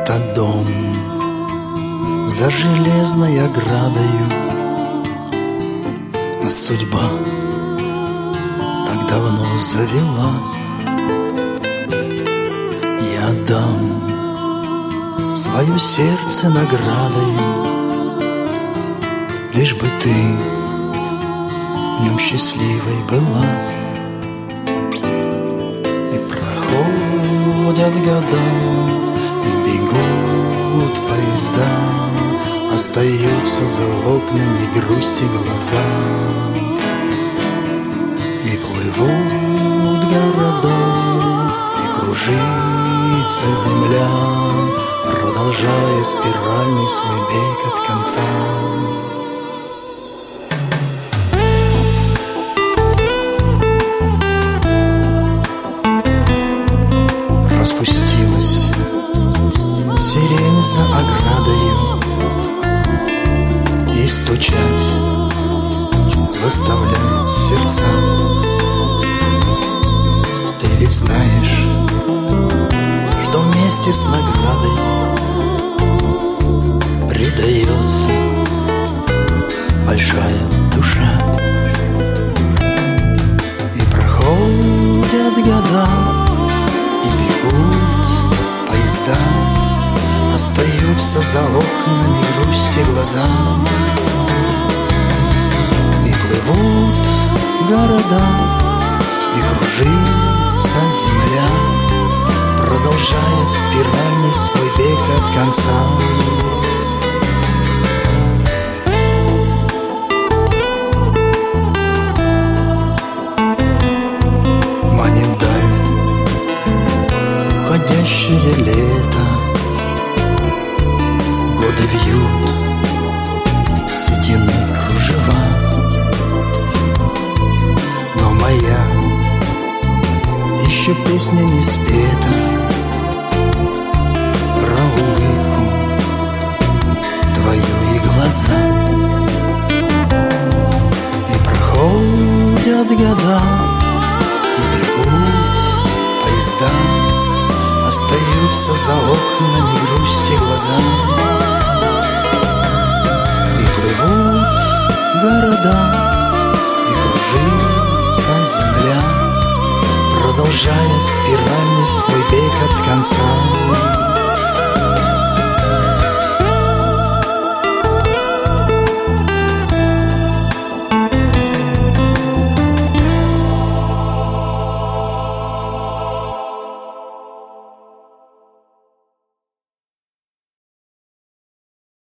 Этот дом за железной оградою нас судьба так давно завела. Я отдам свое сердце наградою, лишь бы ты в нем счастливой была. И проходят года, и бегут поезда, остаются за окнами грусти глаза. И плывут города, и кружится земля, продолжая спиральный свой бег от конца. Распустилась сирень за оградою, и стучать заставляет сердца. Ты ведь знаешь, что вместе с наградой придается большая душа. И проходят года, и бегут поезда, остаются за окнами грусти глаза. И плывут города, и кружится земля, продолжая спиральный свой бег от конца. Манит даль уходящее лето, годы вьют седины кружева. Но моя еще песня не спета про улыбку твою и глаза. И проходят года, и бегут поезда, остаются за окнами грусти глаза. И плывут города, и кружится земля, продолжая спиральный свой бег от конца.